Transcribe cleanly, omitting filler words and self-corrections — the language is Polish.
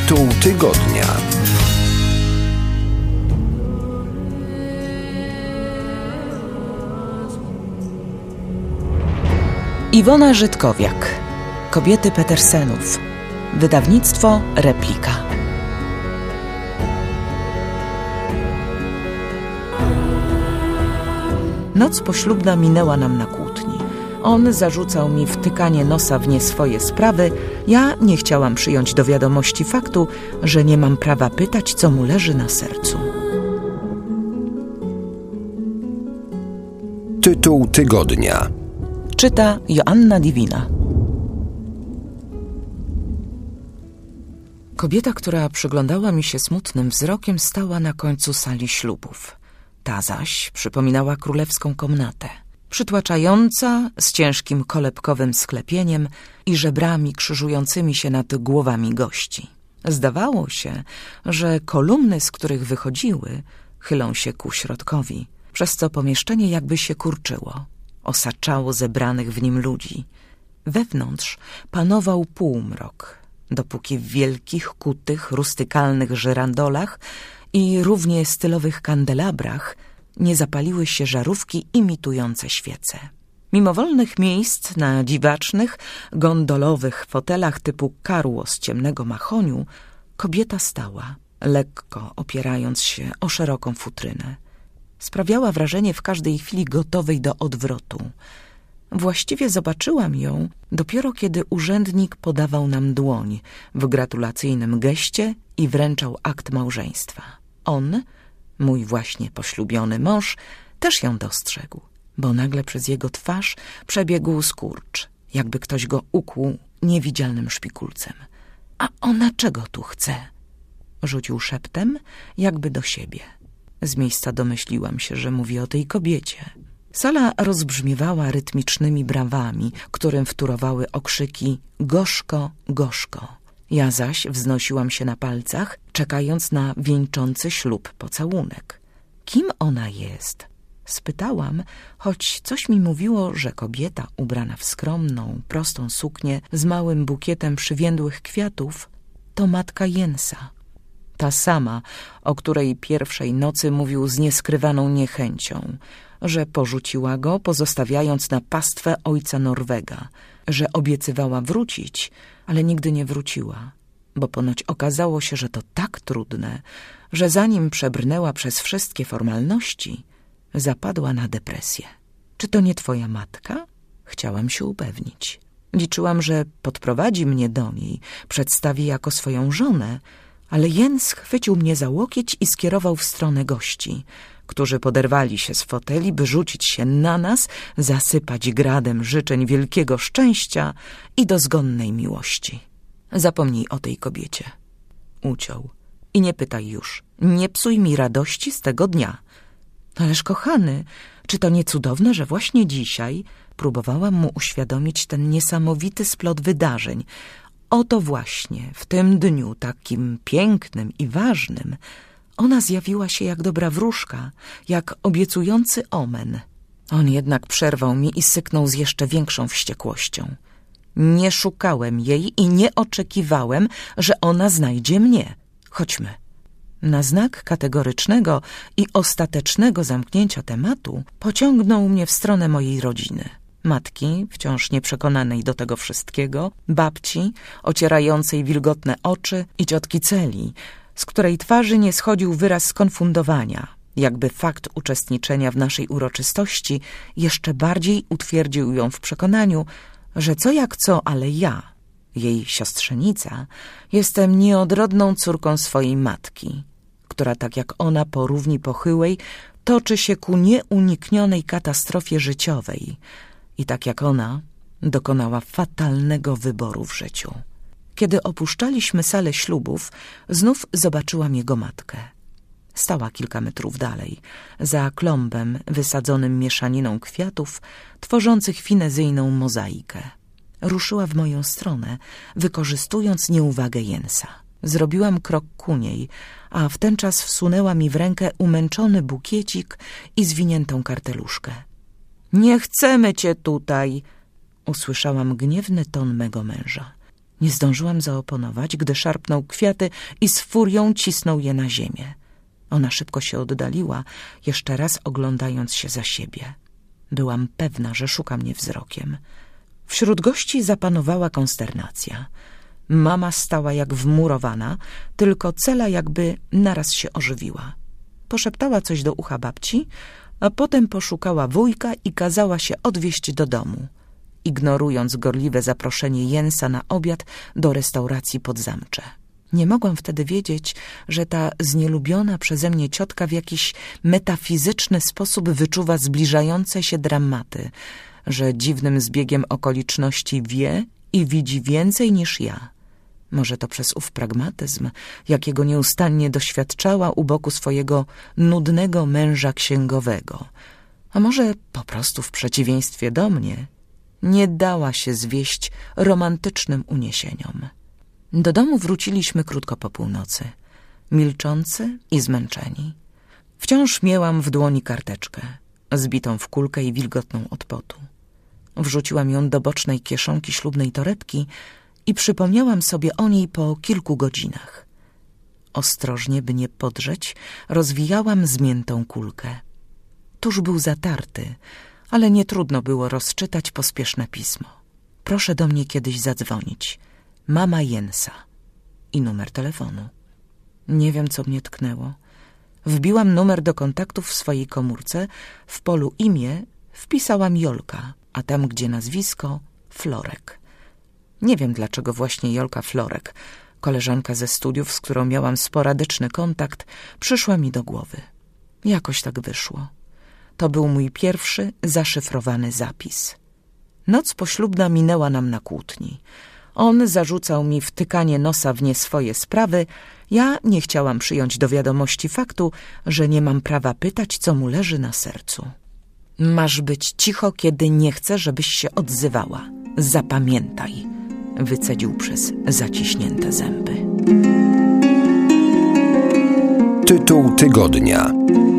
Tytuł tygodnia. Iwona Żydkowiak. Kobiety Petersenów. Wydawnictwo Replika. Noc poślubna minęła nam na kłótni. On zarzucał mi wtykanie nosa w nie swoje sprawy. Ja nie chciałam przyjąć do wiadomości faktu, że nie mam prawa pytać, co mu leży na sercu. Tytuł tygodnia. Czyta Joanna Divina. Kobieta, która przyglądała mi się smutnym wzrokiem, stała na końcu sali ślubów. Ta zaś przypominała królewską komnatę. Przytłaczająca, z ciężkim kolebkowym sklepieniem i żebrami krzyżującymi się nad głowami gości. Zdawało się, że kolumny, z których wychodziły, chylą się ku środkowi, przez co pomieszczenie jakby się kurczyło. Osaczało zebranych w nim ludzi. Wewnątrz panował półmrok, dopóki w wielkich, kutych, rustykalnych żyrandolach i równie stylowych kandelabrach nie zapaliły się żarówki imitujące świece. Mimo wolnych miejsc na dziwacznych, gondolowych fotelach typu karło z ciemnego mahoniu, kobieta stała, lekko opierając się o szeroką futrynę. Sprawiała wrażenie w każdej chwili gotowej do odwrotu. Właściwie zobaczyłam ją dopiero kiedy urzędnik podawał nam dłoń w gratulacyjnym geście i wręczał akt małżeństwa. On, mój właśnie poślubiony mąż, też ją dostrzegł, bo nagle przez jego twarz przebiegł skurcz, jakby ktoś go ukłuł niewidzialnym szpikulcem. A ona czego tu chce? Rzucił szeptem, jakby do siebie. Z miejsca domyśliłam się, że mówi o tej kobiecie. Sala rozbrzmiewała rytmicznymi brawami, którym wtórowały okrzyki gorzko, gorzko. Ja zaś wznosiłam się na palcach, czekając na wieńczący ślub pocałunek. Kim ona jest? Spytałam, choć coś mi mówiło, że kobieta ubrana w skromną, prostą suknię z małym bukietem przywiędłych kwiatów to matka Jensa. Ta sama, o której pierwszej nocy mówił z nieskrywaną niechęcią, że porzuciła go, pozostawiając na pastwę ojca Norwega, że obiecywała wrócić, ale nigdy nie wróciła, bo ponoć okazało się, że to tak trudne, że zanim przebrnęła przez wszystkie formalności, zapadła na depresję. Czy to nie twoja matka? Chciałam się upewnić. Liczyłam, że podprowadzi mnie do niej, przedstawi jako swoją żonę, ale Jens chwycił mnie za łokieć i skierował w stronę gości, którzy poderwali się z foteli, by rzucić się na nas, zasypać gradem życzeń wielkiego szczęścia i dozgonnej miłości. Zapomnij o tej kobiecie. Uciął. I nie pytaj już. Nie psuj mi radości z tego dnia. Ależ kochany, czy to nie cudowne, że właśnie dzisiaj próbowałam mu uświadomić ten niesamowity splot wydarzeń. Oto właśnie, w tym dniu takim pięknym i ważnym, ona zjawiła się jak dobra wróżka, jak obiecujący omen. On jednak przerwał mi i syknął z jeszcze większą wściekłością. Nie szukałem jej i nie oczekiwałem, że ona znajdzie mnie. Chodźmy. Na znak kategorycznego i ostatecznego zamknięcia tematu pociągnął mnie w stronę mojej rodziny. Matki, wciąż nieprzekonanej do tego wszystkiego, babci, ocierającej wilgotne oczy i ciotki Celi, z której twarzy nie schodził wyraz skonfundowania, jakby fakt uczestniczenia w naszej uroczystości jeszcze bardziej utwierdził ją w przekonaniu, że co jak co, ale ja, jej siostrzenica, jestem nieodrodną córką swojej matki, która tak jak ona po równi pochyłej toczy się ku nieuniknionej katastrofie życiowej i tak jak ona dokonała fatalnego wyboru w życiu. Kiedy opuszczaliśmy salę ślubów, znów zobaczyłam jego matkę. Stała kilka metrów dalej, za klombem wysadzonym mieszaniną kwiatów, tworzących finezyjną mozaikę. Ruszyła w moją stronę, wykorzystując nieuwagę Jensa. Zrobiłam krok ku niej, a w ten czas wsunęła mi w rękę umęczony bukiecik i zwiniętą karteluszkę. Nie chcemy cię tutaj, usłyszałam gniewny ton mego męża. Nie zdążyłam zaoponować, gdy szarpnął kwiaty i z furią cisnął je na ziemię. Ona szybko się oddaliła, jeszcze raz oglądając się za siebie. Byłam pewna, że szuka mnie wzrokiem. Wśród gości zapanowała konsternacja. Mama stała jak wmurowana, tylko Cela jakby naraz się ożywiła. Poszeptała coś do ucha babci, a potem poszukała wujka i kazała się odwieźć do domu, ignorując gorliwe zaproszenie Jensa na obiad do restauracji pod Zamcze. Nie mogłam wtedy wiedzieć, że ta znielubiona przeze mnie ciotka w jakiś metafizyczny sposób wyczuwa zbliżające się dramaty, że dziwnym zbiegiem okoliczności wie i widzi więcej niż ja. Może to przez ów pragmatyzm, jakiego nieustannie doświadczała u boku swojego nudnego męża księgowego. A może po prostu w przeciwieństwie do mnie nie dała się zwieść romantycznym uniesieniom. Do domu wróciliśmy krótko po północy, milczący i zmęczeni. Wciąż miałam w dłoni karteczkę, zbitą w kulkę i wilgotną od potu. Wrzuciłam ją do bocznej kieszonki ślubnej torebki i przypomniałam sobie o niej po kilku godzinach. Ostrożnie, by nie podrzeć, rozwijałam zmiętą kulkę. Tuż był zatarty, ale nie trudno było rozczytać pospieszne pismo. Proszę do mnie kiedyś zadzwonić. Mama Jensa. I numer telefonu. Nie wiem, co mnie tknęło. Wbiłam numer do kontaktów w swojej komórce, w polu imię wpisałam Jolka, a tam, gdzie nazwisko, Florek. Nie wiem, dlaczego właśnie Jolka Florek, koleżanka ze studiów, z którą miałam sporadyczny kontakt, przyszła mi do głowy. Jakoś tak wyszło. To był mój pierwszy zaszyfrowany zapis. Noc poślubna minęła nam na kłótni. On zarzucał mi wtykanie nosa w nie swoje sprawy, ja nie chciałam przyjąć do wiadomości faktu, że nie mam prawa pytać, co mu leży na sercu. Masz być cicho, kiedy nie chcę, żebyś się odzywała. Zapamiętaj, wycedził przez zaciśnięte zęby. Tytuł tygodnia.